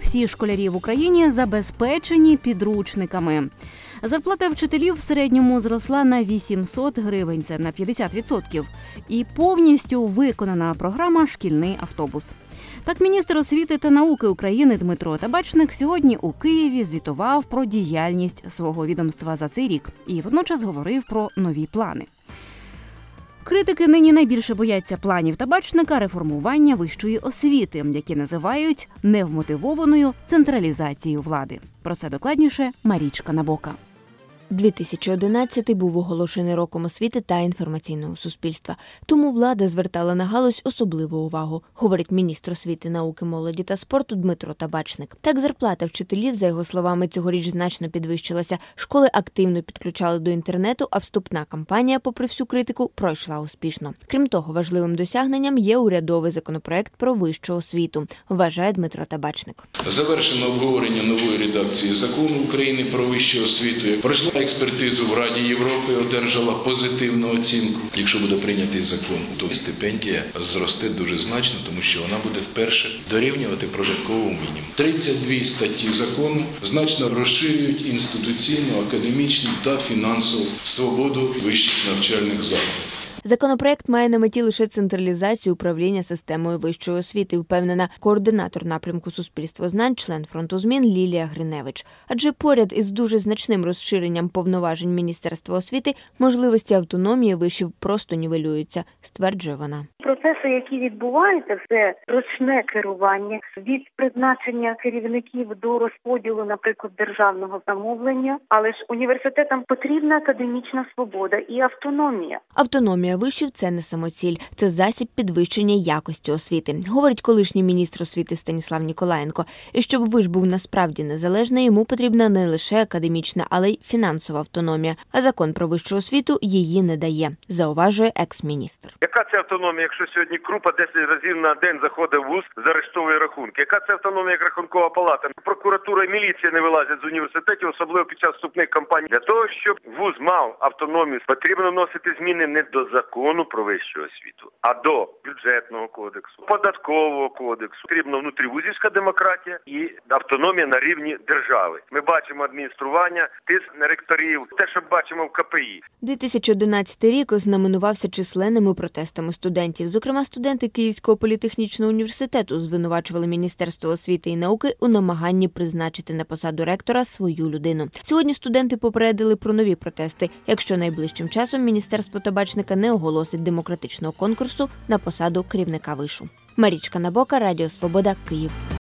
всі школярі в Україні забезпечені підручниками. Зарплата вчителів в середньому зросла на 800 гривень, це на 50%. І повністю виконана програма «Шкільний автобус». Так, міністр освіти та науки України Дмитро Табачник сьогодні у Києві звітував про діяльність свого відомства за цей рік і водночас говорив про нові плани. Критики нині найбільше бояться планів Табачника реформування вищої освіти, які називають невмотивованою централізацією влади. Про це докладніше Марічка Набока. 2011 був оголошений роком освіти та інформаційного суспільства. Тому влада звертала на галузь особливу увагу, говорить міністр освіти, науки, молоді та спорту Дмитро Табачник. Так, зарплата вчителів, за його словами, цьогоріч значно підвищилася. Школи активно підключали до інтернету, а вступна кампанія, попри всю критику, пройшла успішно. Крім того, важливим досягненням є урядовий законопроект про вищу освіту, вважає Дмитро Табачник. Завершено обговорення нової редакції закону України про вищу освіту. Пройшла експертизу в Раді Європи, одержала позитивну оцінку. Якщо буде прийнятий закон, то стипендія зросте дуже значно, тому що вона буде вперше дорівнювати прожитковому мінімуму. 32 статті закону значно розширюють інституційну, академічну та фінансову свободу вищих навчальних закладів. Законопроект має на меті лише централізацію управління системою вищої освіти, впевнена координатор напрямку суспільствознань, член фронту змін Лілія Гриневич. Адже поряд із дуже значним розширенням повноважень Міністерства освіти, можливості автономії вишів просто нівелюються, стверджує вона. Процеси, які відбуваються, це ручне керування від призначення керівників до розподілу, наприклад, державного замовлення. Але ж університетам потрібна академічна свобода і автономія. Автономія вишів – це не самоціль, це засіб підвищення якості освіти, говорить колишній міністр освіти Станіслав Ніколаєнко. І щоб виш був насправді незалежний, йому потрібна не лише академічна, але й фінансова автономія. А закон про вищу освіту її не дає, зауважує екс-міністр. Яка це автономія, якщо сьогодні Крупа 10 разів на день заходить в вуз, заарештовує рахунки? Яка це автономія, як Рахункова палата? Прокуратура і міліція не вилазять з університетів, особливо під час вступних кампаній. Для того, щоб вуз мав автономію, потрібно вносити зміни не до закону про вищу освіту, а до бюджетного кодексу, податкового кодексу. Потрібна внутрівузівська демократія і автономія на рівні держави. Ми бачимо адміністрування, тиск на ректорів, те, що бачимо в КПІ. 2011 рік ознаменувався численними протестами студентів. Зокрема, студенти Київського політехнічного університету звинувачували Міністерство освіти і науки у намаганні призначити на посаду ректора свою людину. Сьогодні студенти попередили про нові протести, якщо найближчим часом Міністерство Табачника не оголосить демократичного конкурсу на посаду керівника вишу. Марічка Набока, Радіо Свобода, Київ.